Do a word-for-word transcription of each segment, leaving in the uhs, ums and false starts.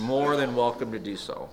more than welcome to do so.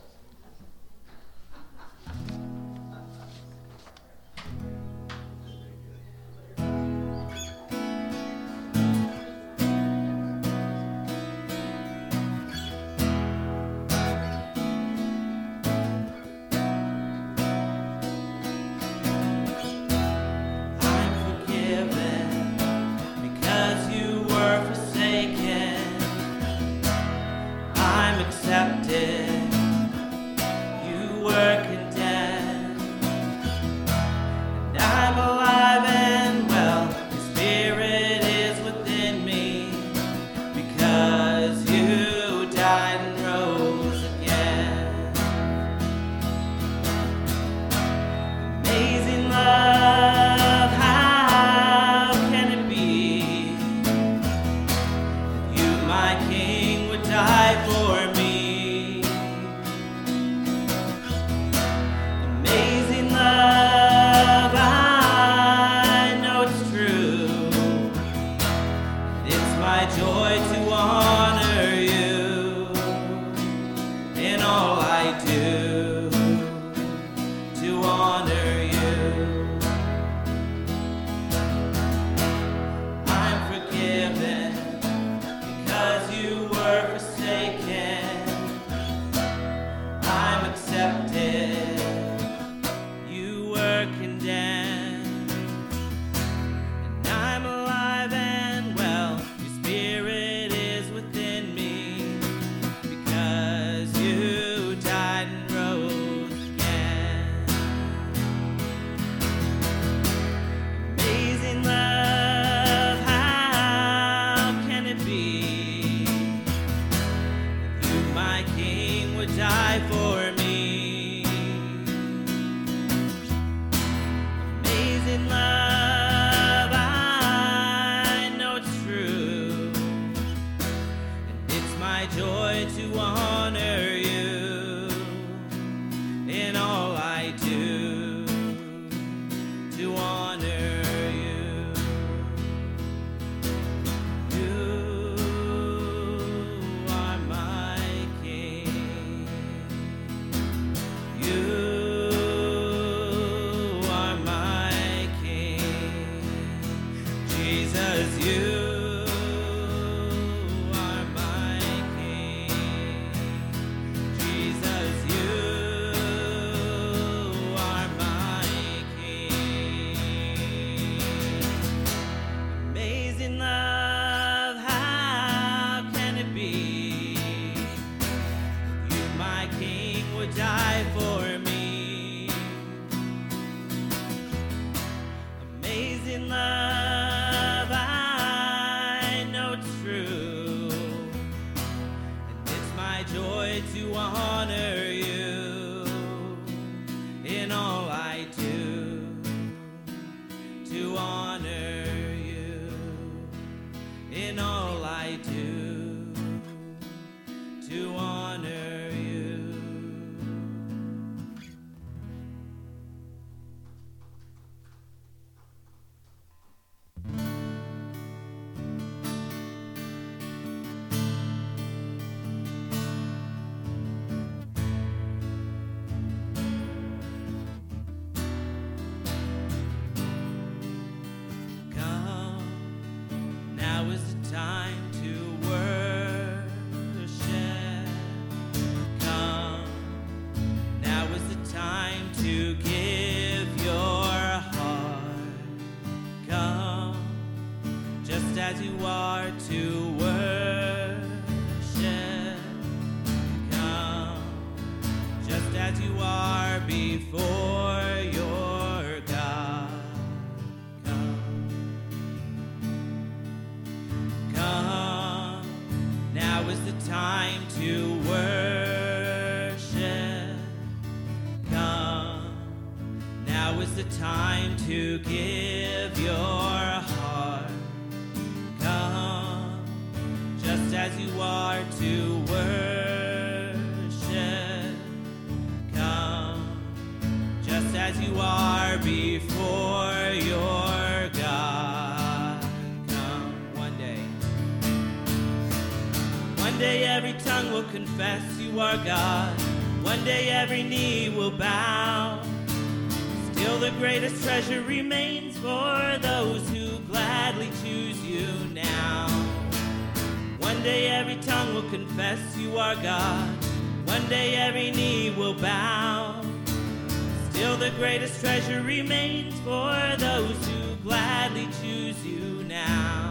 One day every tongue will confess you you are God. One day every knee will bow. Still the greatest treasure remains for those who gladly choose you now. One day every tongue will confess you are God. One day every knee will bow. Still the greatest treasure remains for those who gladly choose you now.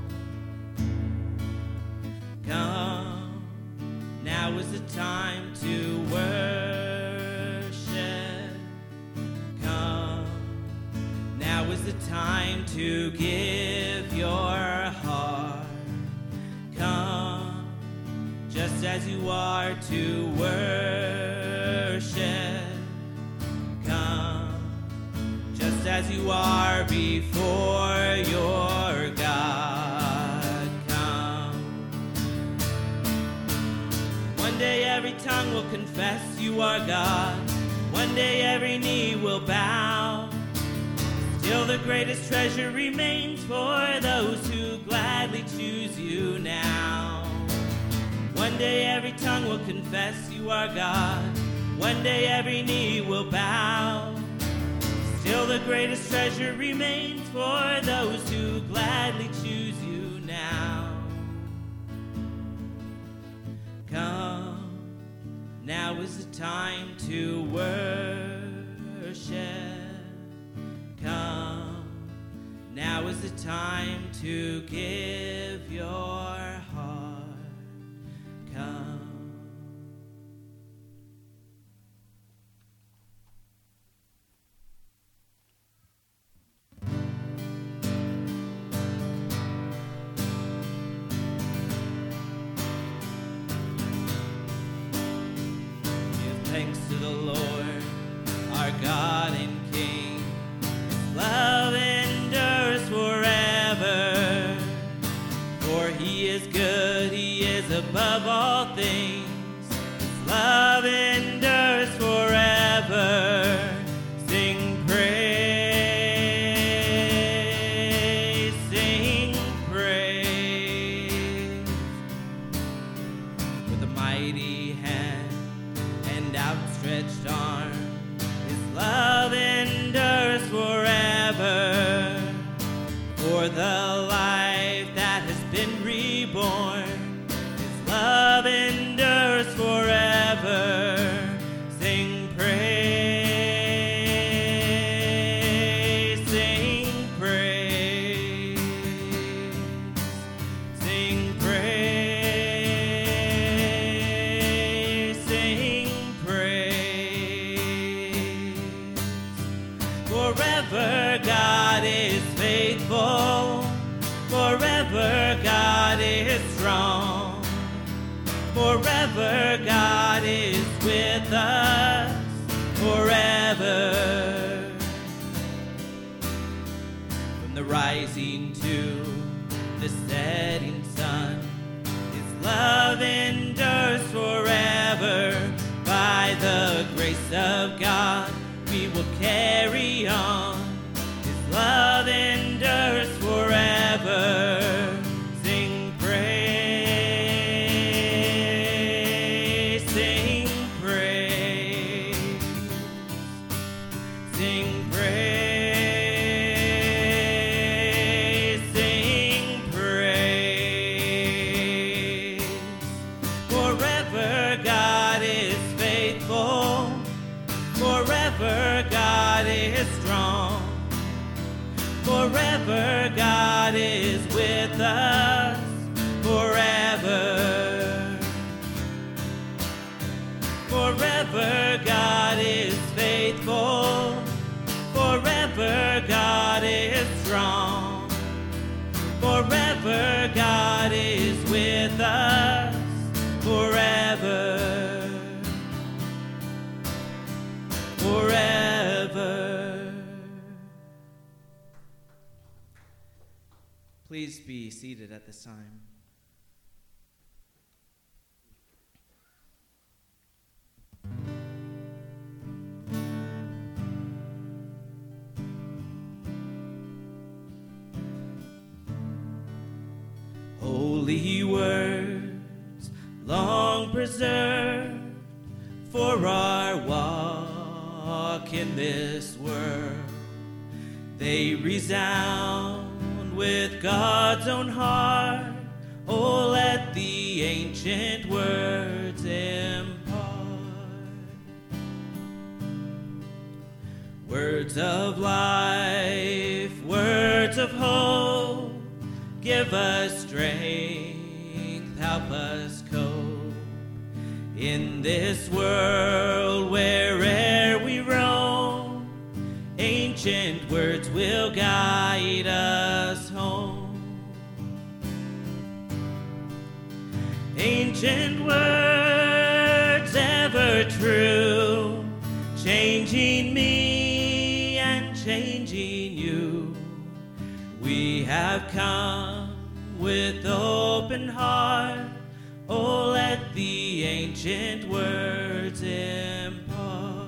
Come, now is the time to worship. Come, now is the time to give your heart. Come, just as you are to worship. Come, just as you are before your God. Come. One day every tongue will confess you are God. One day every knee will bow. Still the greatest treasure remains for those who gladly choose you now. One day every tongue will confess you are God. One day every knee will bow. Still the greatest treasure remains for those who gladly choose you now. Come, now is the time to worship. Come, now is the time to give your heart. Come. Thanks to the Lord, our God and King. His love endures forever. For he is good, he is above all things. His love endures forever. Sing praise, sing praise. With a mighty hand and outstretched arm, his love endures forever. For the life that has been reborn, his love endures forever. Sing praise, sing praise, sing praise, sing praise. Forever God is faithful. Forever God is strong. Forever God is with us. Forever. From the rising to the setting sun, his love endures forever. By the grace of God, we will carry on. His love endures forever. Sing praise, sing praise, sing praise, sing praise. Forever God is faithful. Forever God is strong. Forever God is with us. Forever. Forever God is faithful. Forever God is strong. Forever God is with us. Forever. Forever. Please be seated at this time. Holy words, long preserved for our walk in this world. They resound with God's own heart. Oh, let the ancient words impart. Words of life, words of hope, give us strength, help us cope in this world where'er we roam. Ancient words will guide us home. Ancient words ever true, changing me and changing you. We have come with open heart. Oh, let the ancient words impart.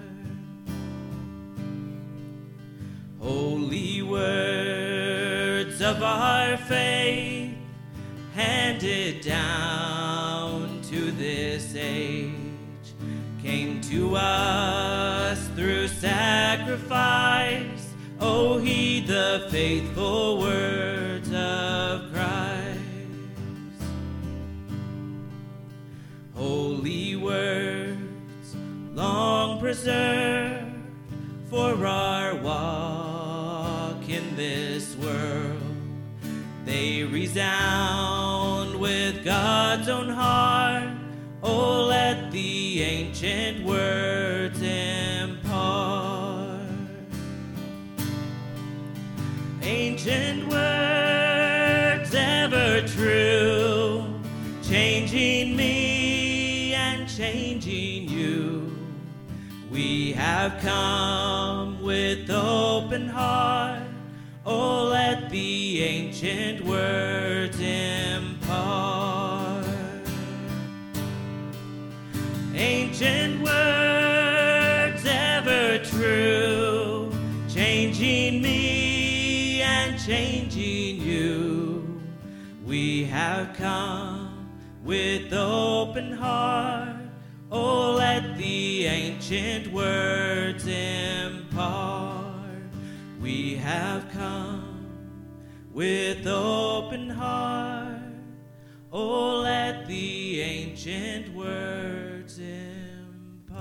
Holy words of our faith, handed down to this age, came to us through sacrifice. Oh, heed the faithful words of Christ. Holy words, long preserved for our walk in this world. They resound with God's own heart. Oh, let the ancient words impart. Ancient words ever true, changing me and changing you. We have come with open heart. Oh, let the ancient words impart. Ancient words ever true, changing me and changing you. We have come with open heart. Oh, let the ancient words impart. We have come with open heart. Oh, let the ancient words impart.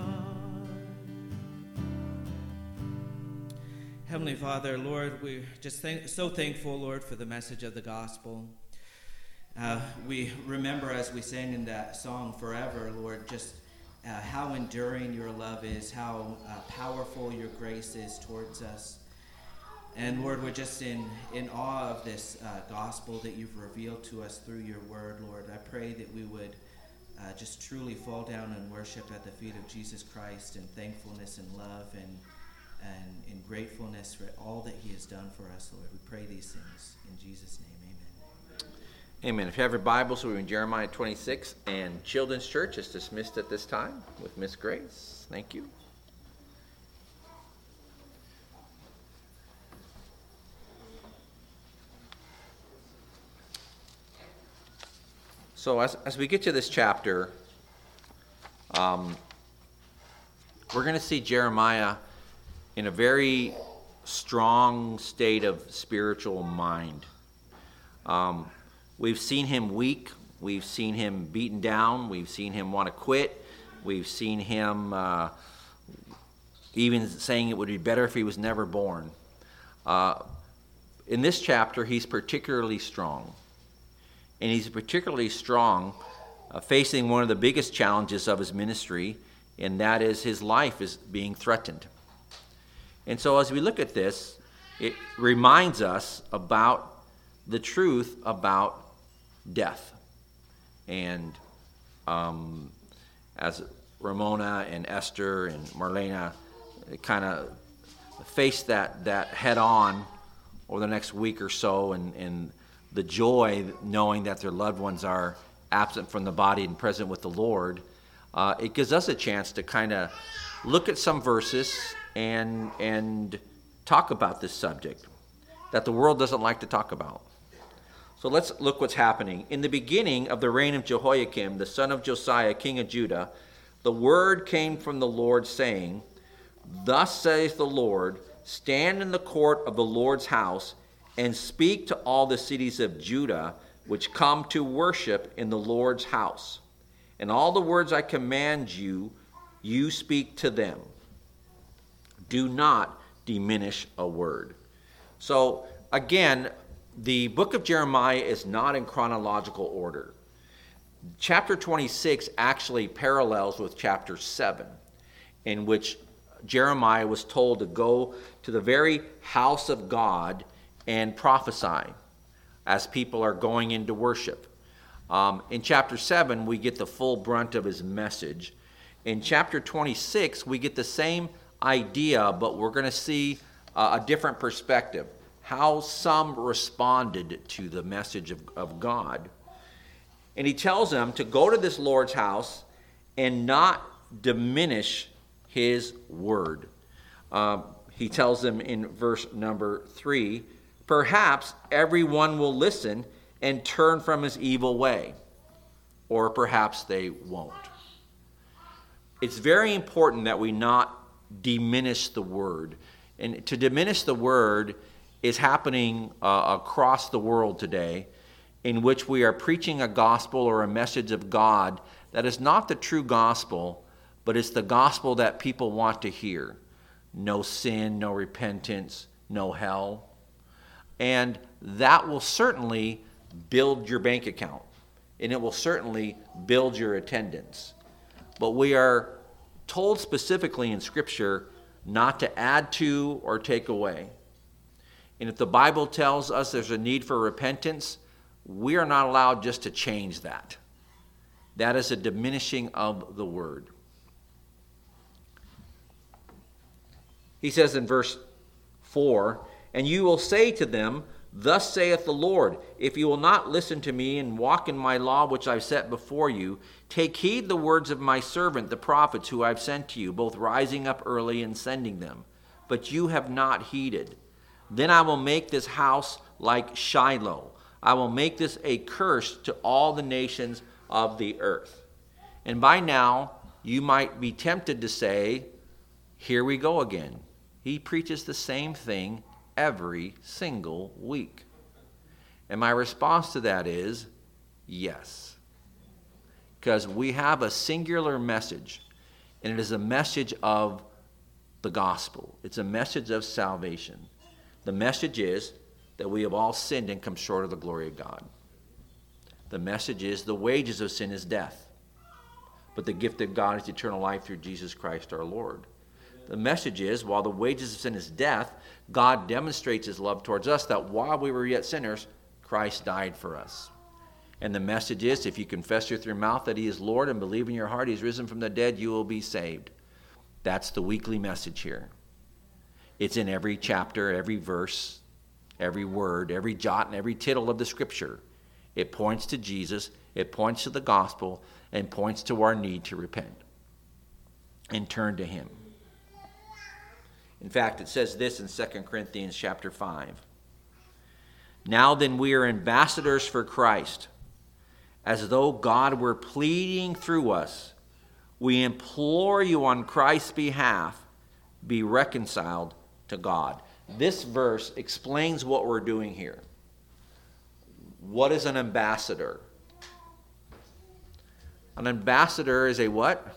Heavenly Father, Lord, we're just thank- so thankful, Lord, for the message of the gospel. Uh, we remember as we sang in that song, Forever, Lord, just uh, how enduring your love is, how uh, powerful your grace is towards us. And Lord, we're just in, in awe of this uh, gospel that you've revealed to us through your word, Lord. I pray that we would uh, just truly fall down and worship at the feet of Jesus Christ in thankfulness and love and, and in gratefulness for all that he has done for us, Lord. We pray these things in Jesus' name, amen. Amen. If you have your Bibles, we're in Jeremiah twenty-six, and Children's Church is dismissed at this time with Miss Grace. Thank you. So as, as we get to this chapter, um, we're going to see Jeremiah in a very strong state of spiritual mind. Um, we've seen him weak. We've seen him beaten down. We've seen him want to quit. We've seen him uh, even saying it would be better if he was never born. Uh, in this chapter, he's particularly strong. And he's particularly strong uh, facing one of the biggest challenges of his ministry, and that is his life is being threatened. And so as we look at this, it reminds us about the truth about death. And um, as Ramona and Esther and Marlena kind of face that, that head on over the next week or so, and, and the joy knowing that their loved ones are absent from the body and present with the Lord, uh, it gives us a chance to kind of look at some verses and and talk about this subject that the world doesn't like to talk about. So let's look what's happening. In the beginning of the reign of Jehoiakim, the son of Josiah, king of Judah, the word came from the Lord, saying, Thus saith the Lord, stand in the court of the Lord's house, and speak to all the cities of Judah, which come to worship in the Lord's house. And all the words I command you, you speak to them. Do not diminish a word. So, again, the book of Jeremiah is not in chronological order. Chapter twenty-six actually parallels with chapter seven, in which Jeremiah was told to go to the very house of God and prophesy as people are going into worship. Um, in chapter seven, we get the full brunt of his message. In chapter twenty-six, we get the same idea, but we're going to see uh, a different perspective, how some responded to the message of, of God. And he tells them to go to this Lord's house and not diminish his word. Uh, he tells them in verse number three, perhaps everyone will listen and turn from his evil way, or perhaps they won't. It's very important that we not diminish the word. And to diminish the word is happening uh, across the world today, in which we are preaching a gospel or a message of God that is not the true gospel, but it's the gospel that people want to hear. No sin, no repentance, no hell. And that will certainly build your bank account, and it will certainly build your attendance. But we are told specifically in Scripture not to add to or take away. And if the Bible tells us there's a need for repentance, we are not allowed just to change that. That is a diminishing of the word. He says in verse four, and you will say to them, Thus saith the Lord, if you will not listen to me and walk in my law which I've set before you, take heed the words of my servant, the prophets, who I've sent to you, both rising up early and sending them. But you have not heeded. Then I will make this house like Shiloh. I will make this a curse to all the nations of the earth. And by now, you might be tempted to say, here we go again. He preaches the same thing every single week. And my response to that is, yes. Because we have a singular message, and it is a message of the gospel. It's a message of salvation. The message is that we have all sinned and come short of the glory of God. The message is the wages of sin is death, but the gift of God is eternal life through Jesus Christ our Lord. The message is, while the wages of sin is death, God demonstrates his love towards us, that while we were yet sinners, Christ died for us. And the message is, if you confess with your mouth that he is Lord and believe in your heart he is risen from the dead, you will be saved. That's the weekly message here. It's in every chapter, every verse, every word, every jot and every tittle of the Scripture. It points to Jesus, it points to the gospel, and points to our need to repent and turn to him. In fact, it says this in Second Corinthians chapter five. Now then we are ambassadors for Christ, as though God were pleading through us. We implore you on Christ's behalf, be reconciled to God. This verse explains what we're doing here. What is an ambassador? An ambassador is a what?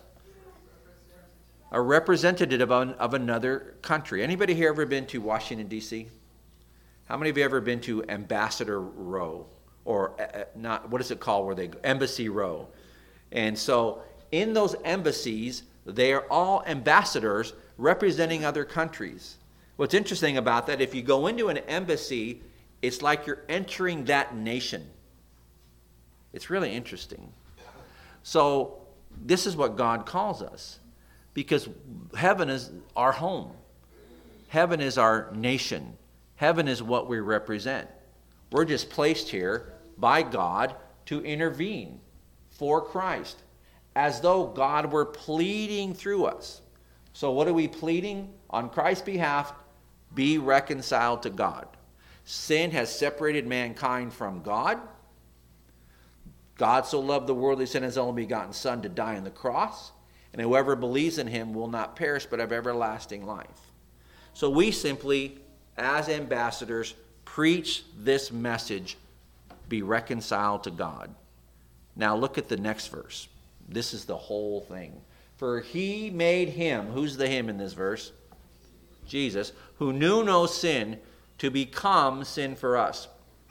A representative of, an, of another country. Anybody here ever been to Washington, D C? How many of you ever been to Ambassador Row? Or uh, not, what is it called where they go? Embassy Row. And so in those embassies, they are all ambassadors representing other countries. What's interesting about that, if you go into an embassy, it's like you're entering that nation. It's really interesting. So this is what God calls us, because heaven is our home. Heaven is our nation. Heaven is what we represent. We're just placed here by God to intervene for Christ, as though God were pleading through us. So what are we pleading? On Christ's behalf, be reconciled to God. Sin has separated mankind from God. God so loved the world, he sent his only begotten Son to die on the cross. and whoever believes in him will not perish but have everlasting life. So we simply, as ambassadors, preach this message, be reconciled to God. Now look at the next verse. This is the whole thing. For he made him, who's the him in this verse? Jesus, who knew no sin, to become sin for us.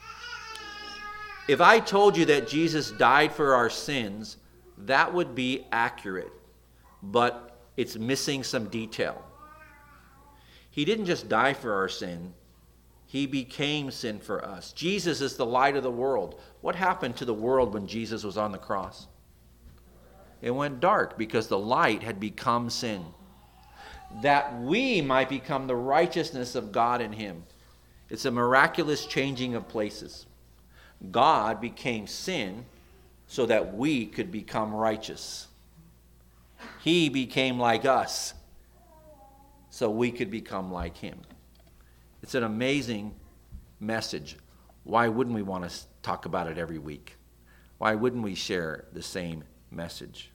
If I told you that Jesus died for our sins, that would be accurate, but it's missing some detail. He didn't just die for our sin, he became sin for us. Jesus is the light of the world. What happened to the world when Jesus was on the cross? It went dark because the light had become sin, that we might become the righteousness of God in him. It's a miraculous changing of places. God became sin so that we could become righteous. He became like us so we could become like him. It's an amazing message. Why wouldn't we want to talk about it every week? Why wouldn't we share the same message?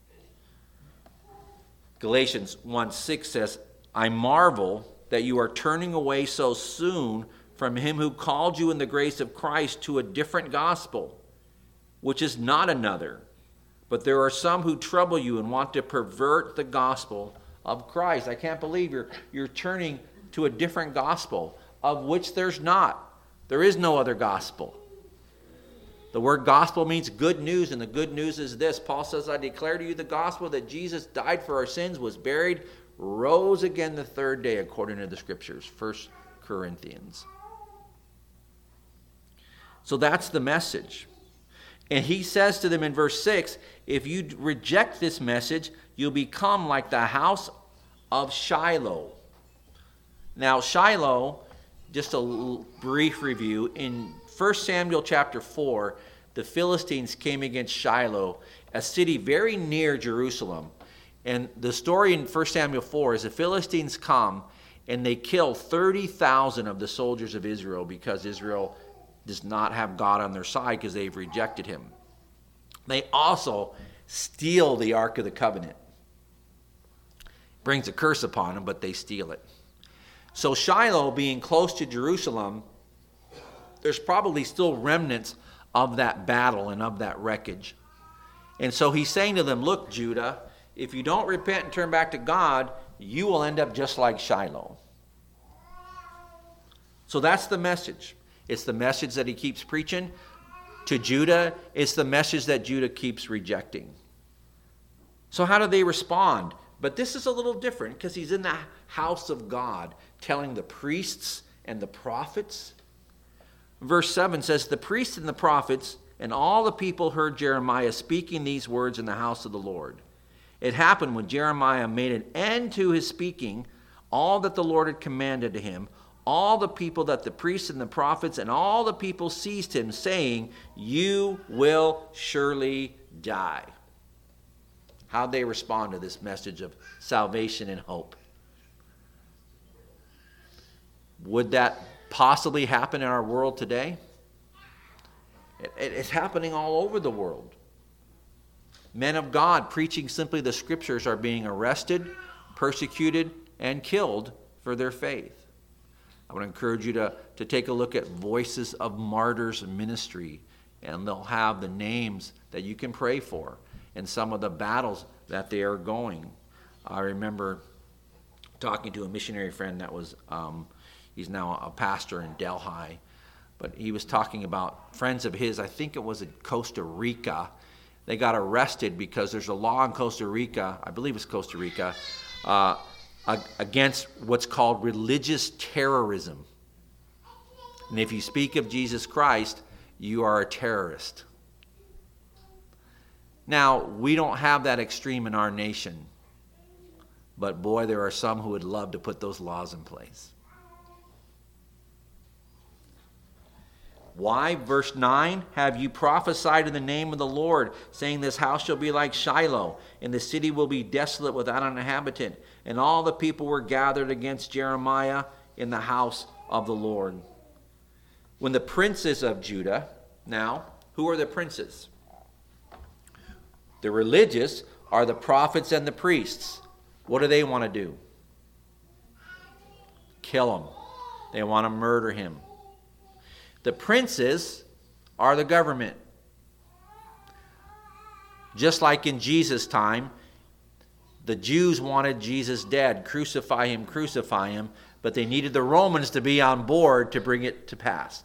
Galatians one six says, I marvel that you are turning away so soon from him who called you in the grace of Christ to a different gospel, which is not another. But there are some who trouble you and want to pervert the gospel of Christ. I can't believe you're, you're turning to a different gospel, of which there's not. There is no other gospel. The word gospel means good news, and the good news is this. Paul says, I declare to you the gospel that Jesus died for our sins, was buried, rose again the third day, according to the scriptures. First Corinthians. So that's the message. And he says to them in verse six, if you reject this message, you'll become like the house of Shiloh. Now, Shiloh, just a brief review, in First Samuel chapter four, the Philistines came against Shiloh, a city very near Jerusalem. And the story in First Samuel four is the Philistines come and they kill thirty thousand of the soldiers of Israel because Israel does not have God on their side because they've rejected him. They also steal the Ark of the Covenant. Brings a curse upon them, but they steal it. So Shiloh, being close to Jerusalem, there's probably still remnants of that battle and of that wreckage. And so he's saying to them, look, Judah, if you don't repent and turn back to God, you will end up just like Shiloh. So that's the message. It's the message that he keeps preaching to Judah. It's the message that Judah keeps rejecting. So how do they respond? But this is a little different because he's in the house of God telling the priests and the prophets. Verse seven says, the priests and the prophets and all the people heard Jeremiah speaking these words in the house of the Lord. It happened when Jeremiah made an end to his speaking, all that the Lord had commanded to him, all the people that the priests and the prophets and all the people seized him, saying, you will surely die. How'd they respond to this message of salvation and hope? Would that possibly happen in our world today? It, it, it's happening all over the world. Men of God preaching simply the scriptures are being arrested, persecuted, and killed for their faith. I would encourage you to, to take a look at Voices of Martyrs Ministry, and they'll have the names that you can pray for and some of the battles that they are going. I remember talking to a missionary friend that was, um, he's now a pastor in Delhi, but he was talking about friends of his, I think it was in Costa Rica. They got arrested because there's a law in Costa Rica, I believe it's Costa Rica, uh, against what's called religious terrorism. And if you speak of Jesus Christ, you are a terrorist. Now, we don't have that extreme in our nation, but boy, there are some who would love to put those laws in place. Why? Verse nine, have you prophesied in the name of the Lord, saying this house shall be like Shiloh, and the city will be desolate without an inhabitant. And all the people were gathered against Jeremiah in the house of the Lord. When the princes of Judah, now, who are the princes? The religious are the prophets and the priests. What do they want to do? Kill him. They want to murder him. The princes are the government. Just like in Jesus' time, the Jews wanted Jesus dead. Crucify him, crucify him. But they needed the Romans to be on board to bring it to pass.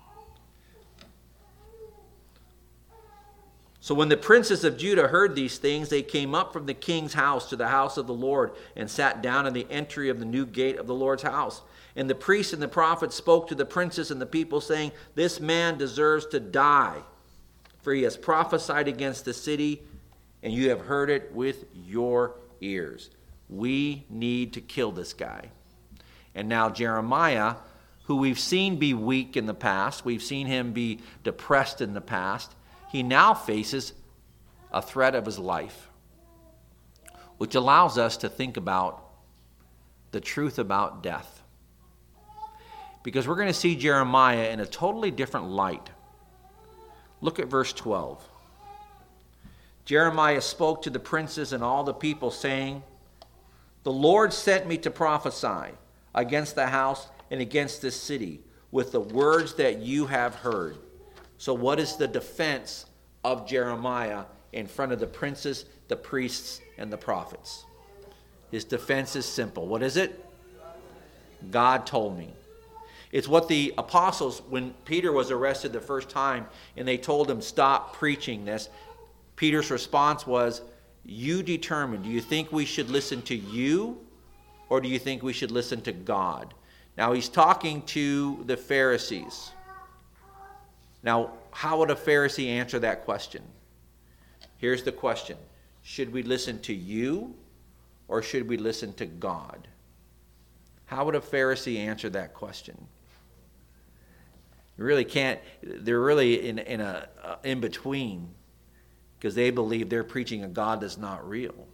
So when the princes of Judah heard these things, they came up from the king's house to the house of the Lord and sat down in the entry of the new gate of the Lord's house. And the priests and the prophets spoke to the princes and the people, saying, "This man deserves to die, for he has prophesied against the city, and you have heard it with your ears." We need to kill this guy. And now Jeremiah, who we've seen be weak in the past, we've seen him be depressed in the past, he now faces a threat of his life, which allows us to think about the truth about death. Because we're going to see Jeremiah in a totally different light. Look at verse twelve. Jeremiah spoke to the princes and all the people, saying, "The Lord sent me to prophesy against the house and against this city with the words that you have heard." So what is the defense of Jeremiah in front of the princes, the priests, and the prophets? His defense is simple. What is it? God told me. It's what the apostles, when Peter was arrested the first time and they told him, "Stop preaching this," Peter's response was, "You determine. Do you think we should listen to you, or do you think we should listen to God?" Now he's talking to the Pharisees. Now, how would a Pharisee answer that question? Here's the question. Should we listen to you, or should we listen to God? How would a Pharisee answer that question? You really can't. They're really in, in a uh, in between, because they believe they're preaching a God that's not real.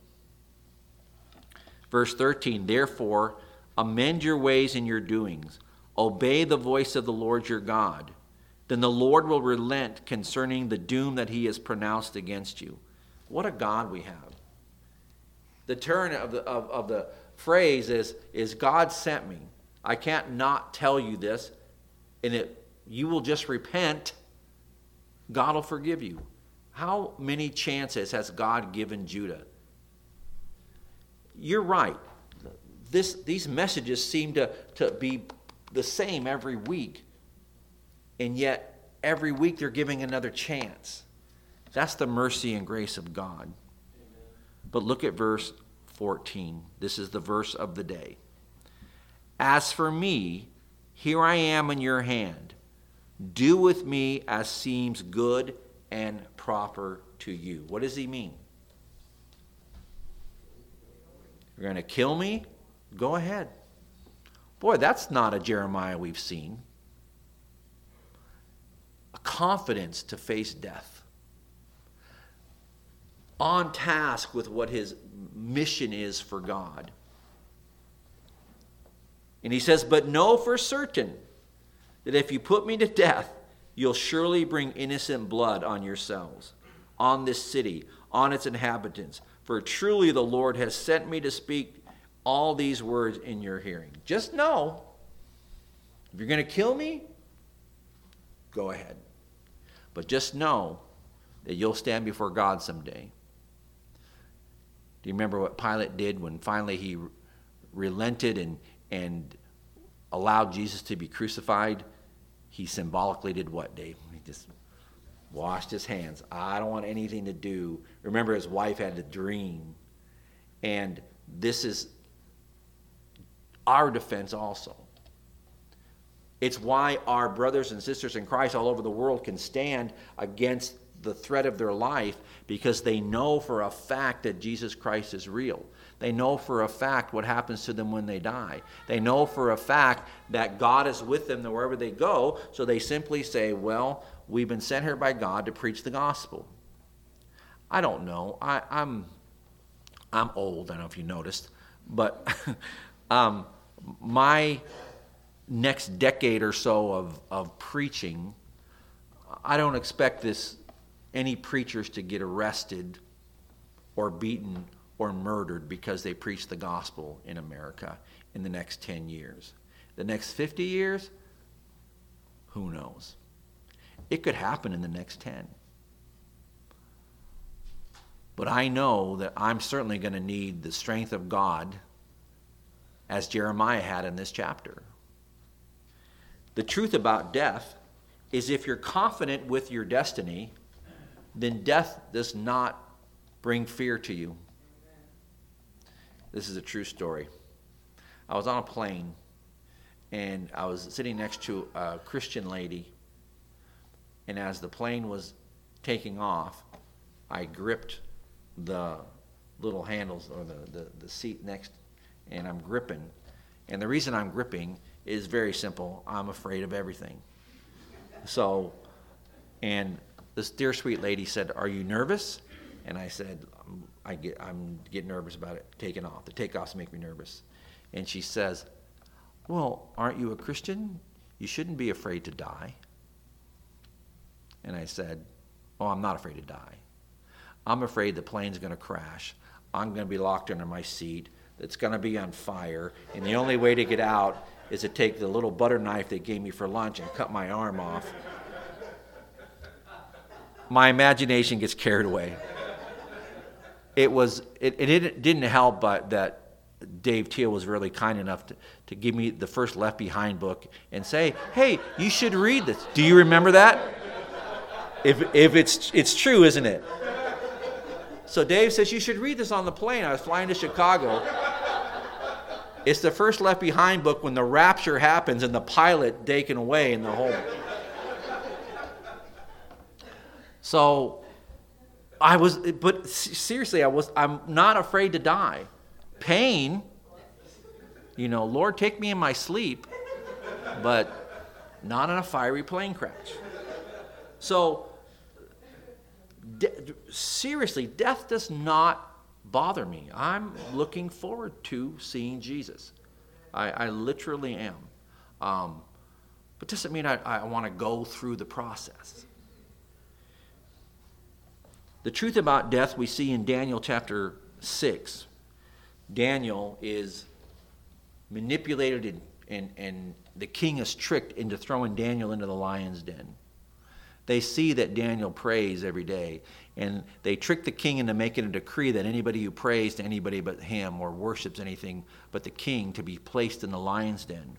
Verse thirteen, "Therefore, amend your ways and your doings. Obey the voice of the Lord your God. Then the Lord will relent concerning the doom that he has pronounced against you." What a God we have. The turn of the, of, of the phrase is, is God sent me. I can't not tell you this, and it, you will just repent. God will forgive you. How many chances has God given Judah? You're right. This, these messages seem to, to be the same every week. And yet, every week they're giving another chance. That's the mercy and grace of God. Amen. But look at verse fourteen. This is the verse of the day. "As for me, here I am in your hand. Do with me as seems good and proper to you." What does he mean? You're going to kill me? Go ahead. Boy, that's not a Jeremiah we've seen. A confidence to face death. On task with what his mission is for God. And he says, "But know for certain that if you put me to death, you'll surely bring innocent blood on yourselves, on this city, on its inhabitants. For truly the Lord has sent me to speak all these words in your hearing." Just know, if you're going to kill me, go ahead. But just know that you'll stand before God someday. Do you remember what Pilate did when finally he relented and, and allowed Jesus to be crucified? He symbolically did what, Dave? He just washed his hands. I don't want anything to do. Remember, his wife had a dream. And this is our defense also. It's why our brothers and sisters in Christ all over the world can stand against the threat of their life, because they know for a fact that Jesus Christ is real. They know for a fact what happens to them when they die. They know for a fact that God is with them wherever they go, so they simply say, well, we've been sent here by God to preach the gospel. I don't know. I, I'm I'm old, I don't know if you noticed, but um, my next decade or so of, of preaching, I don't expect this any preachers to get arrested or beaten or murdered because they preach the gospel in America in the next ten years. The next fifty years, who knows? It could happen in the next ten. But I know that I'm certainly going to need the strength of God, as Jeremiah had in this chapter. The truth about death is if you're confident with your destiny, then death does not bring fear to you. This is a true story. I was on a plane, and I was sitting next to a Christian lady, and as the plane was taking off, I gripped the little handles, or the, the, the seat next, and I'm gripping. And the reason I'm gripping is very simple. I'm afraid of everything. So, and this dear sweet lady said, "Are you nervous?" And I said, I get, I'm getting nervous about it taking off. The takeoffs make me nervous. And she says, "Well, aren't you a Christian? You shouldn't be afraid to die." And I said, "Oh, I'm not afraid to die. I'm afraid the plane's going to crash. I'm going to be locked under my seat. It's going to be on fire. And the only way to get out is to take the little butter knife they gave me for lunch and cut my arm off." My imagination gets carried away. It was it, it didn't help but that Dave Teal was really kind enough to, to give me the first Left Behind book and say, "Hey, you should read this." Do you remember that? If if it's it's true, isn't it? So Dave says, "You should read this on the plane." I was flying to Chicago. It's the first Left Behind book when the rapture happens and the pilot taken away in the whole. So I was, but seriously, I was, I'm not afraid to die. Pain, you know, Lord, take me in my sleep, but not in a fiery plane crash. So, de- seriously, death does not bother me. I'm looking forward to seeing Jesus. I, I literally am. Um, but doesn't mean I, I want to go through the process. The truth about death we see in Daniel chapter six. Daniel is manipulated and, and, and the king is tricked into throwing Daniel into the lion's den. They see that Daniel prays every day, and they trick the king into making a decree that anybody who prays to anybody but him or worships anything but the king to be placed in the lion's den.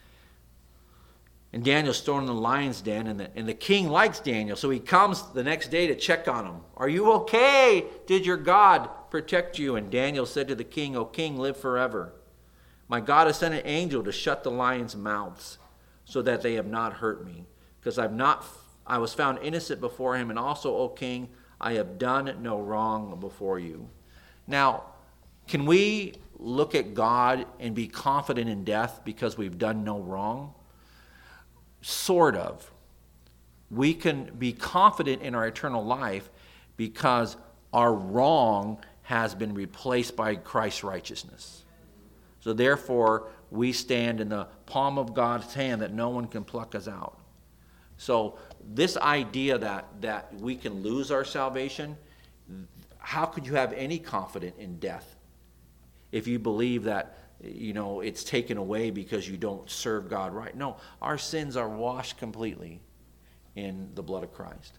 And Daniel's thrown in the lion's den, and the, and the king likes Daniel, so he comes the next day to check on him. "Are you okay? Did your God protect you?" And Daniel said to the king, "O king, live forever. My God has sent an angel to shut the lions' mouths so that they have not hurt me, because I've not, I was found innocent before him, and also, O king, I have done no wrong before you." Now, can we look at God and be confident in death because we've done no wrong? Sort of. We can be confident in our eternal life because our wrong has been replaced by Christ's righteousness. So therefore, we stand in the palm of God's hand that no one can pluck us out. So this idea that, that we can lose our salvation, how could you have any confidence in death if you believe that, you know, it's taken away because you don't serve God right? No, our sins are washed completely in the blood of Christ.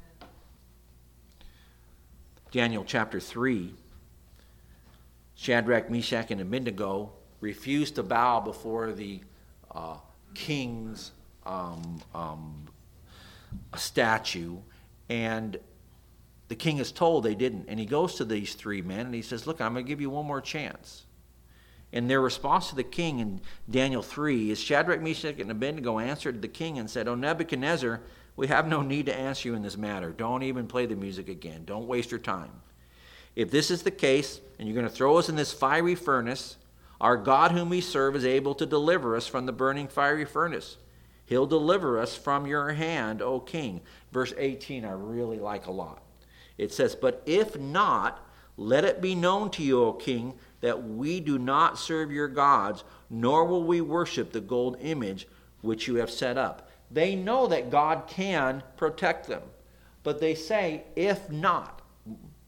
Daniel chapter three, Shadrach, Meshach, and Abednego refused to bow before the uh, king's um, um, statue, and the king is told they didn't. And he goes to these three men and he says, "Look, I'm going to give you one more chance." And their response to the king in Daniel three is Shadrach, Meshach, and Abednego answered the king and said, "O Nebuchadnezzar, we have no need to answer you in this matter. Don't even play the music again. Don't waste your time. If this is the case, and you're going to throw us in this fiery furnace, our God whom we serve is able to deliver us from the burning fiery furnace. He'll deliver us from your hand, O king." Verse eighteen I really like a lot. It says, "But if not, let it be known to you, O king, that we do not serve your gods, nor will we worship the gold image which you have set up." They know that God can protect them, but they say, if not.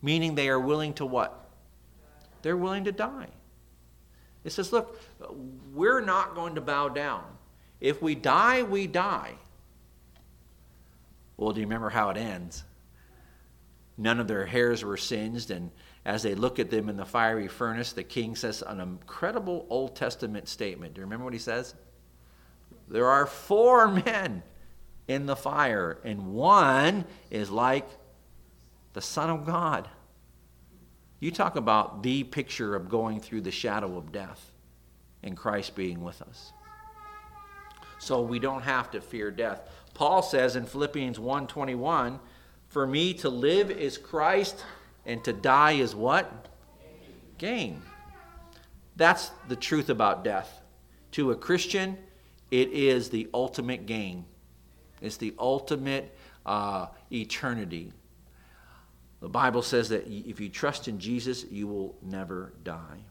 Meaning they are willing to what? They're willing to die. It says, look, we're not going to bow down. If we die, we die. Well, do you remember how it ends? None of their hairs were singed, and as they look at them in the fiery furnace, the king says an incredible Old Testament statement. Do you remember what he says? There are four men in the fire, and one is like the Son of God. You talk about the picture of going through the shadow of death and Christ being with us. So we don't have to fear death. Paul says in Philippians one twenty-one, for me to live is Christ and to die is what? Gain. That's the truth about death. To a Christian, it is the ultimate gain. It's the ultimate uh, eternity. The Bible says that if you trust in Jesus, you will never die.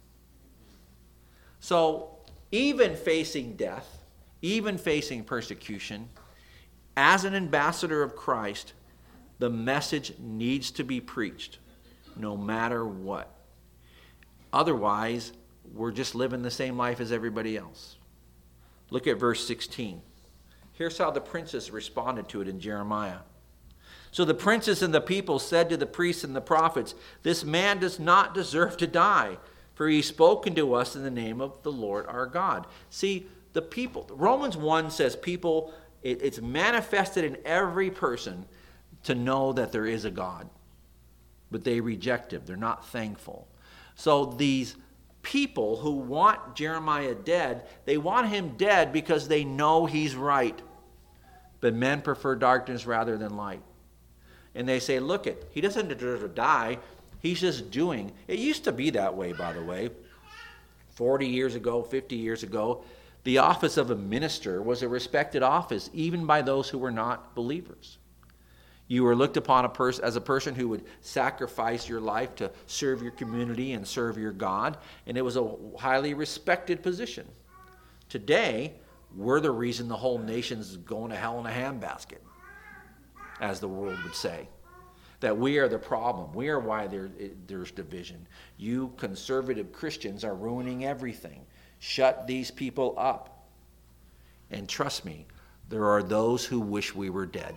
So, even facing death, even facing persecution, as an ambassador of Christ, the message needs to be preached, no matter what. Otherwise, we're just living the same life as everybody else. Look at verse sixteen. Here's how the princes responded to it in Jeremiah. So the princes and the people said to the priests and the prophets, this man does not deserve to die, for he has spoken to us in the name of the Lord our God. See, the people, Romans one says people, it, it's manifested in every person to know that there is a God. But they reject him. They're not thankful. So these people who want Jeremiah dead, they want him dead because they know he's right. But men prefer darkness rather than light. And they say, look, it, he doesn't deserve to die. He's just doing. It used to be that way, by the way. forty years ago, fifty years ago, the office of a minister was a respected office, even by those who were not believers. You were looked upon a pers- as a person who would sacrifice your life to serve your community and serve your God, and it was a highly respected position. Today, we're the reason the whole nation's going to hell in a handbasket, as the world would say. That we are the problem. We are why there, there's division. You conservative Christians are ruining everything. Shut these people up. And trust me, there are those who wish we were dead.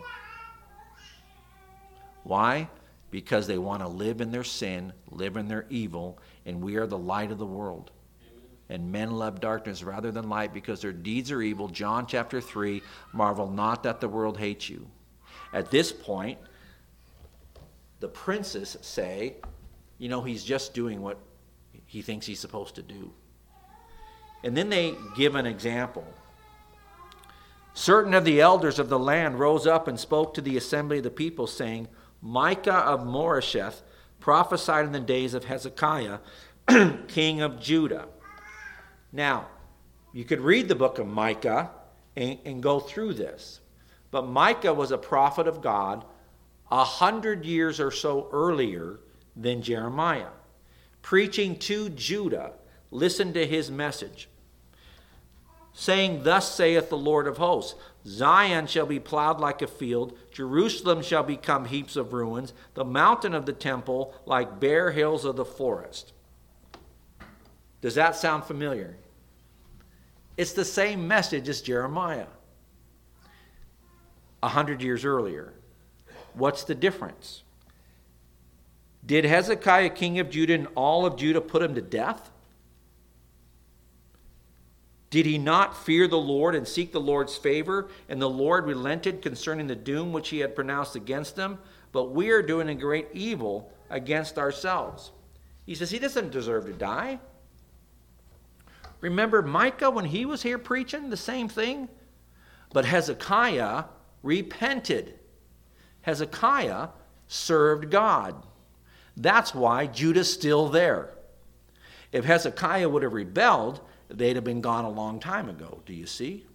Why? Because they want to live in their sin, live in their evil, and we are the light of the world. And men love darkness rather than light because their deeds are evil. John chapter three, marvel not that the world hates you. At this point, the princes say, you know, he's just doing what he thinks he's supposed to do. And then they give an example. Certain of the elders of the land rose up and spoke to the assembly of the people, saying, Micah of Moresheth prophesied in the days of Hezekiah, king of Judah. Now, you could read the book of Micah and, and go through this. But Micah was a prophet of God a hundred years or so earlier than Jeremiah, preaching to Judah. Listen to his message. Saying, thus saith the Lord of hosts, Zion shall be plowed like a field, Jerusalem shall become heaps of ruins, the mountain of the temple like bare hills of the forest. Does that sound familiar? It's the same message as Jeremiah, a hundred years earlier. What's the difference? Did Hezekiah, king of Judah, and all of Judah put him to death? Did he not fear the Lord and seek the Lord's favor? And the Lord relented concerning the doom which he had pronounced against them? But we are doing a great evil against ourselves. He says he doesn't deserve to die. Remember Micah when he was here preaching the same thing? But Hezekiah repented. Hezekiah served God. That's why Judah's still there. If Hezekiah would have rebelled, they'd have been gone a long time ago. Do you see?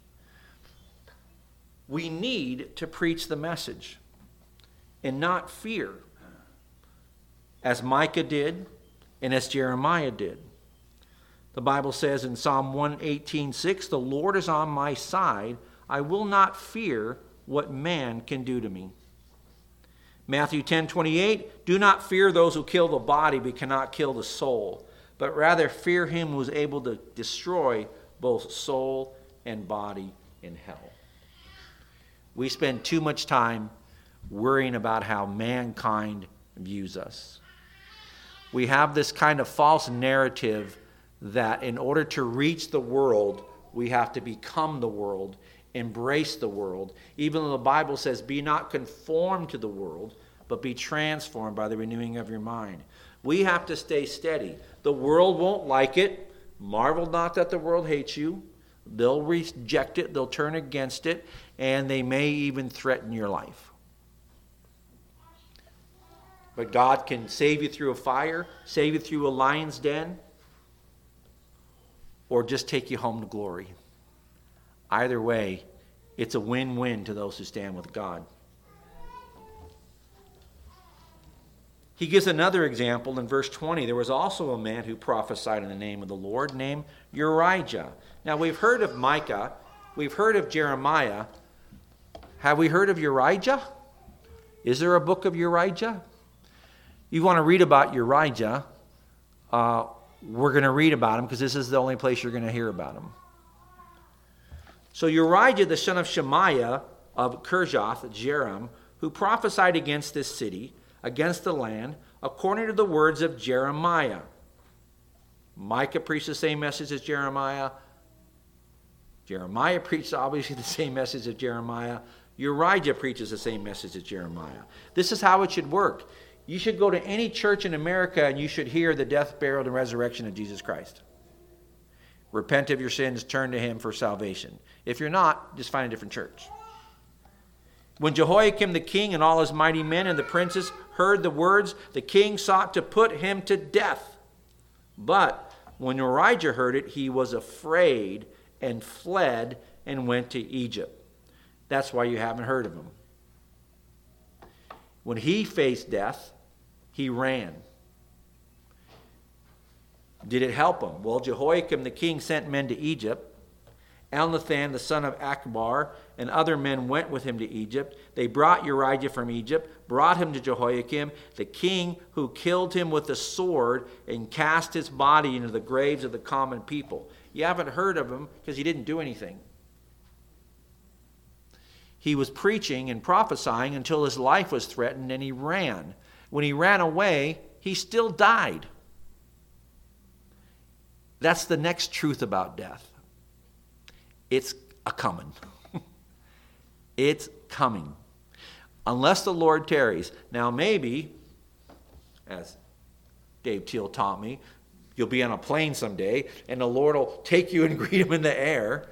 We need to preach the message and not fear, as Micah did and as Jeremiah did. The Bible says in Psalm one eighteen six, the Lord is on my side. I will not fear what man can do to me. Matthew ten twenty-eight, do not fear those who kill the body but cannot kill the soul, but rather fear him who is able to destroy both soul and body in hell. We spend too much time worrying about how mankind views us. We have this kind of false narrative that in order to reach the world, we have to become the world, embrace the world, even though the Bible says, be not conformed to the world, but be transformed by the renewing of your mind. We have to stay steady. The world won't like it. Marvel not that the world hates you. They'll reject it, they'll turn against it, and they may even threaten your life. But God can save you through a fire, save you through a lion's den, or just take you home to glory. Either way, it's a win-win to those who stand with God. He gives another example in verse twenty. There was also a man who prophesied in the name of the Lord named Urijah. Now, we've heard of Micah. We've heard of Jeremiah. Have we heard of Urijah? Is there a book of Urijah? You want to read about Urijah, uh, we're going to read about him because this is the only place you're going to hear about him. So Urijah, the son of Shemaiah of Kirjath Jearim, who prophesied against this city, against the land, according to the words of Jeremiah. Micah preached the same message as Jeremiah. Jeremiah preached obviously the same message as Jeremiah. Urijah preaches the same message as Jeremiah. This is how it should work. You should go to any church in America and you should hear the death, burial, and resurrection of Jesus Christ. Repent of your sins, turn to him for salvation. If you're not, just find a different church. When Jehoiakim the king and all his mighty men and the princes heard the words, the king sought to put him to death. But when Urijah heard it, he was afraid and fled and went to Egypt. That's why you haven't heard of him. When he faced death, he ran. Did it help him? Well, Jehoiakim the king sent men to Egypt. Elnathan the son of Akbar and other men went with him to Egypt. They brought Urijah from Egypt, brought him to Jehoiakim, the king, who killed him with the sword and cast his body into the graves of the common people. You haven't heard of him because he didn't do anything. He was preaching and prophesying until his life was threatened and he ran. When he ran away, he still died. That's the next truth about death. It's a coming. It's coming. Unless the Lord tarries. Now maybe, as Dave Teal taught me, you'll be on a plane someday and the Lord will take you and greet him in the air.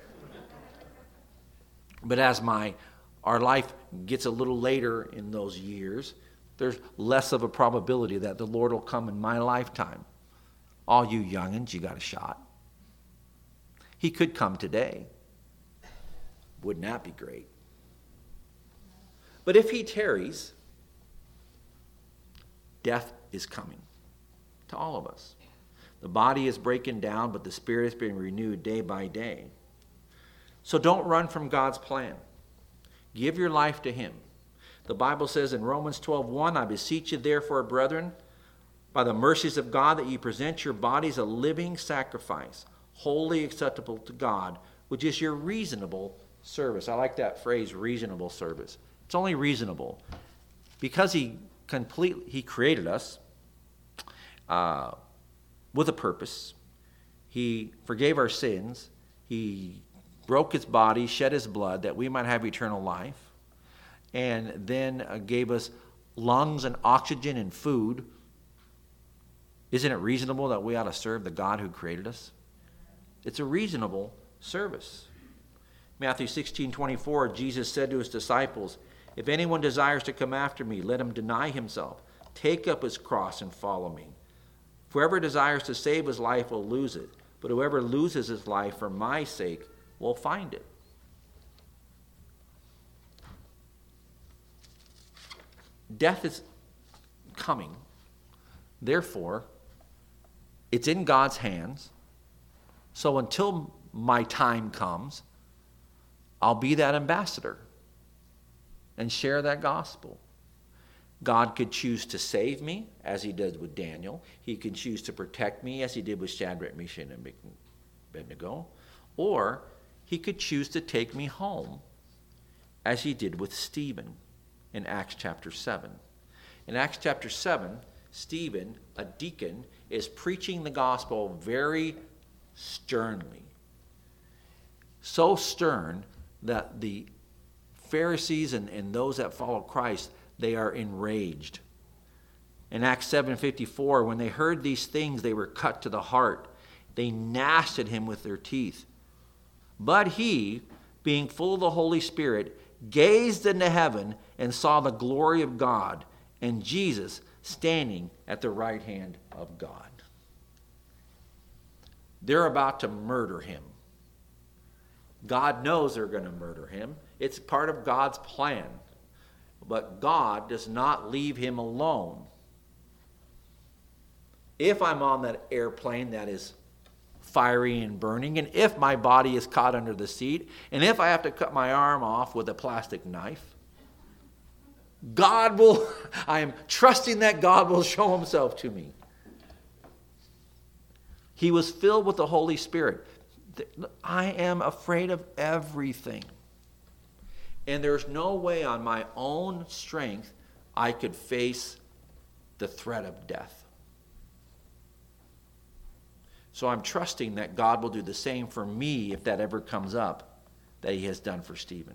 But as my our life gets a little later in those years, there's less of a probability that the Lord will come in my lifetime. All you youngins, you got a shot. He could come today. Wouldn't that be great? But if he tarries, death is coming to all of us. The body is breaking down, but the spirit is being renewed day by day. So don't run from God's plan. Give your life to him. The Bible says in Romans twelve one, I beseech you therefore, brethren, by the mercies of God, that ye present your bodies a living sacrifice, wholly acceptable to God, which is your reasonable service. I like that phrase, reasonable service. It's only reasonable because he completely he created us uh, with a purpose. He forgave our sins. He broke his body, shed his blood, that we might have eternal life, and then uh, gave us lungs and oxygen and food. Isn't it reasonable that we ought to serve the God who created us? It's a reasonable service. Matthew sixteen twenty-four, Jesus said to his disciples, if anyone desires to come after me, let him deny himself, take up his cross and follow me. Whoever desires to save his life will lose it, but whoever loses his life for my sake will find it. Death is coming. Therefore, it's in God's hands. So until my time comes, I'll be that ambassador and share that gospel. God could choose to save me, as he did with Daniel. He could choose to protect me, as he did with Shadrach, Meshach, and Abednego. Or he could choose to take me home, as he did with Stephen in Acts chapter seven. In Acts chapter seven, Stephen, a deacon, is preaching the gospel very sternly. So stern that the Pharisees and, and those that follow Christ, they are enraged. In Acts seven fifty-four, when they heard these things, they were cut to the heart. They gnashed at him with their teeth. But he, being full of the Holy Spirit, gazed into heaven and saw the glory of God and Jesus standing at the right hand of God. They're about to murder him. God knows they're going to murder him. It's part of God's plan. But God does not leave him alone. If I'm on that airplane that is fiery and burning, and if my body is caught under the seat, and if I have to cut my arm off with a plastic knife, God will, I am trusting that God will show himself to me. He was filled with the Holy Spirit. I am afraid of everything. And there's no way on my own strength I could face the threat of death. So I'm trusting that God will do the same for me if that ever comes up that he has done for Stephen.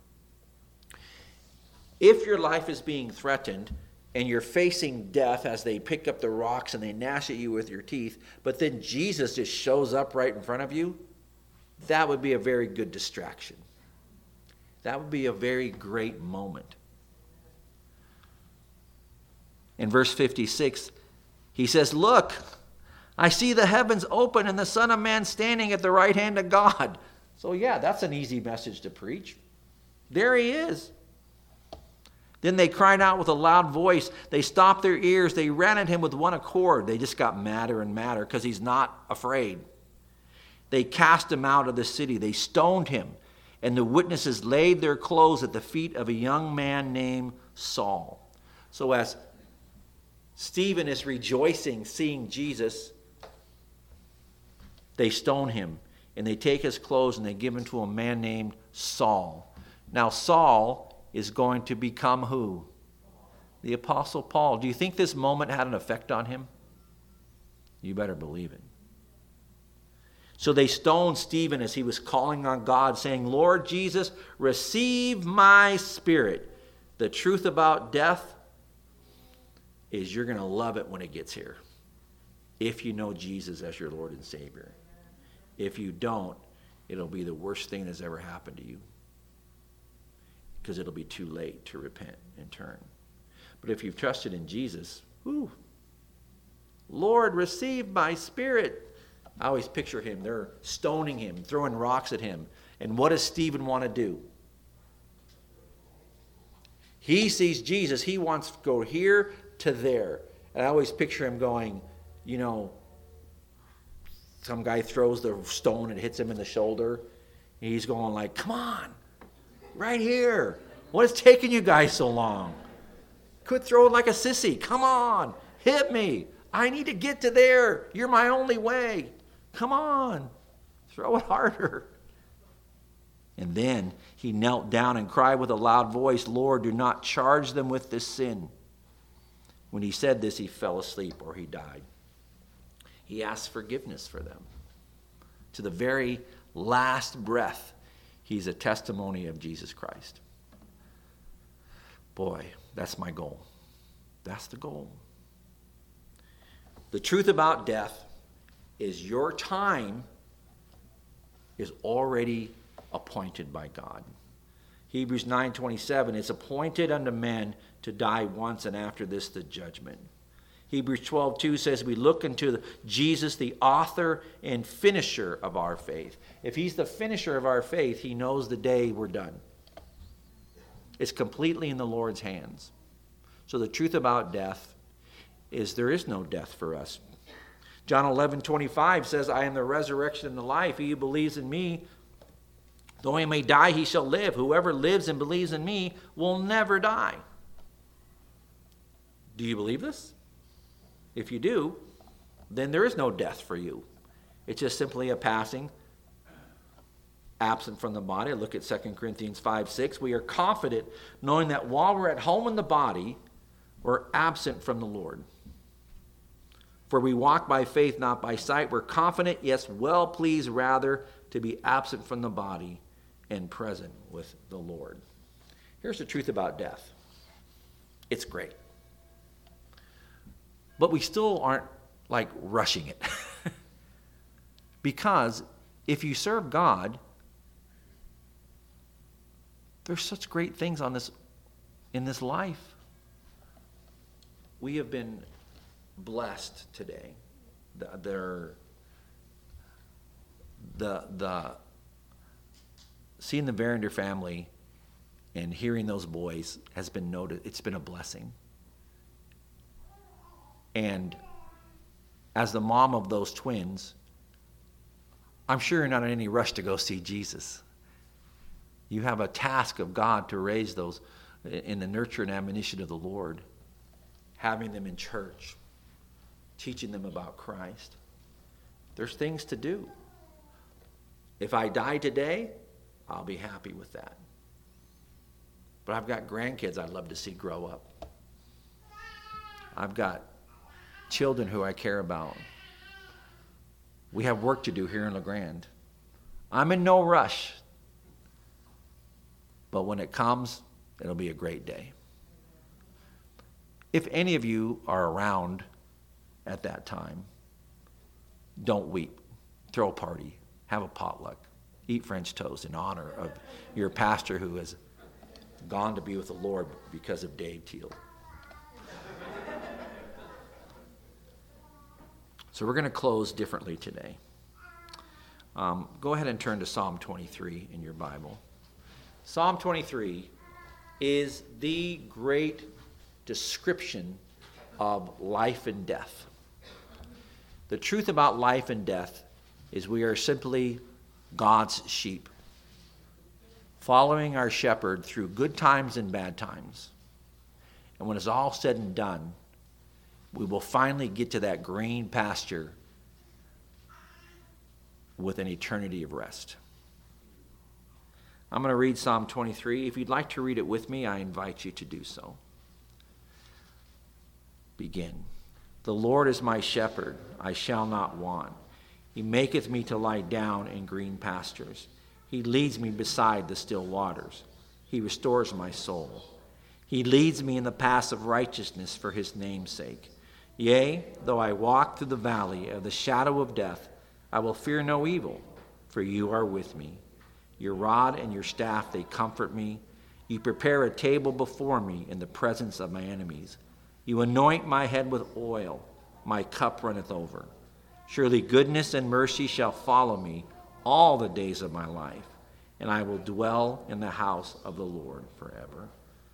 If your life is being threatened and you're facing death as they pick up the rocks and they gnash at you with your teeth, but then Jesus just shows up right in front of you, that would be a very good distraction. That would be a very great moment. In verse fifty-six, he says, "Look, I see the heavens open and the Son of Man standing at the right hand of God." So yeah, that's an easy message to preach. There he is. Then they cried out with a loud voice. They stopped their ears. They ran at him with one accord. They just got madder and madder because he's not afraid. They cast him out of the city. They stoned him. And the witnesses laid their clothes at the feet of a young man named Saul. So as Stephen is rejoicing, seeing Jesus, they stone him. And they take his clothes and they give him to a man named Saul. Now Saul is going to become who? The Apostle Paul. Do you think this moment had an effect on him? You better believe it. So they stoned Stephen as he was calling on God, saying, "Lord Jesus, receive my spirit." The truth about death is you're going to love it when it gets here. If you know Jesus as your Lord and Savior. If you don't, it'll be the worst thing that's ever happened to you. Because it'll be too late to repent and turn. But if you've trusted in Jesus, whew, Lord, receive my spirit. I always picture him. They're stoning him, throwing rocks at him. And what does Stephen want to do? He sees Jesus. He wants to go here to there. And I always picture him going, you know, some guy throws the stone and hits him in the shoulder. And he's going like, come on, right here. What is taking you guys so long? Quit throwing like a sissy. Come on, hit me. I need to get to there. You're my only way. Come on, throw it harder. And then he knelt down and cried with a loud voice, "Lord, do not charge them with this sin." When he said this, he fell asleep or he died. He asked forgiveness for them. To the very last breath, he's a testimony of Jesus Christ. Boy, that's my goal. That's the goal. The truth about death is your time is already appointed by God. Hebrews nine twenty-seven, it's appointed unto men to die once, and after this the judgment. Hebrews twelve two says we look into Jesus, the author and finisher of our faith. If he's the finisher of our faith, he knows the day we're done. It's completely in the Lord's hands. So the truth about death is there is no death for us. John eleven twenty-five says, "I am the resurrection and the life. He who believes in me, though he may die, he shall live. Whoever lives and believes in me will never die." Do you believe this? If you do, then there is no death for you. It's just simply a passing, absent from the body. Look at Second Corinthians five six. We are confident knowing that while we're at home in the body, we're absent from the Lord. For we walk by faith, not by sight. We're confident, yes, well pleased rather to be absent from the body and present with the Lord. Here's the truth about death. It's great. But we still aren't like rushing it. Because if you serve God, there's such great things on this in this life. We have been blessed today. The, the, the, the seeing the Verinder family and hearing those boys has been noted. It's been a blessing. And as the mom of those twins, I'm sure you're not in any rush to go see Jesus. You have a task of God to raise those in the nurture and admonition of the Lord, having them in church, teaching them about Christ. There's things to do. If I die today, I'll be happy with that. But I've got grandkids I'd love to see grow up. I've got children who I care about. We have work to do here in La Grande. I'm in no rush. But when it comes, it'll be a great day. If any of you are around at that time, don't weep. Throw a party. Have a potluck. Eat French toast in honor of your pastor who has gone to be with the Lord because of Dave Teal. So we're going to close differently today. Um, go ahead and turn to Psalm twenty-three in your Bible. Psalm twenty-three is the great description of life and death. The truth about life and death is we are simply God's sheep, following our shepherd through good times and bad times. And when it's all said and done, we will finally get to that green pasture with an eternity of rest. I'm going to read Psalm twenty-three. If you'd like to read it with me, I invite you to do so. Begin. The Lord is my shepherd, I shall not want. He maketh me to lie down in green pastures. He leads me beside the still waters. He restores my soul. He leads me in the paths of righteousness for his name's sake. Yea, though I walk through the valley of the shadow of death, I will fear no evil, for you are with me. Your rod and your staff, they comfort me. You prepare a table before me in the presence of my enemies. You anoint my head with oil. My cup runneth over. Surely goodness and mercy shall follow me all the days of my life, and I will dwell in the house of the Lord forever.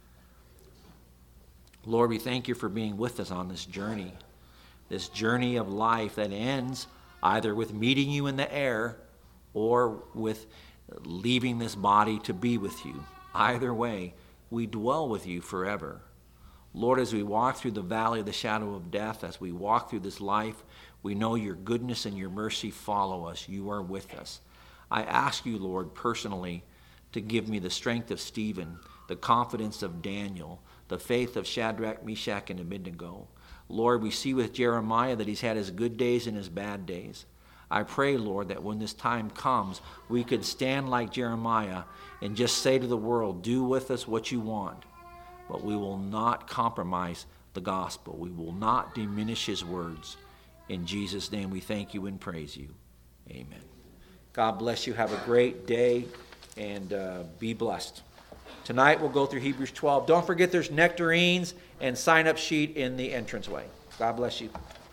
Lord, we thank you for being with us on this journey, this journey of life that ends either with meeting you in the air or with leaving this body to be with you. Either way, we dwell with you forever. Lord, as we walk through the valley of the shadow of death, as we walk through this life, we know your goodness and your mercy follow us. You are with us. I ask you, Lord, personally, to give me the strength of Stephen, the confidence of Daniel, the faith of Shadrach, Meshach, and Abednego. Lord, we see with Jeremiah that he's had his good days and his bad days. I pray, Lord, that when this time comes, we could stand like Jeremiah and just say to the world, do with us what you want. But we will not compromise the gospel. We will not diminish his words. In Jesus' name we thank you and praise you. Amen. God bless you. Have a great day and uh, be blessed. Tonight we'll go through Hebrews twelve. Don't forget there's nectarines and sign-up sheet in the entranceway. God bless you.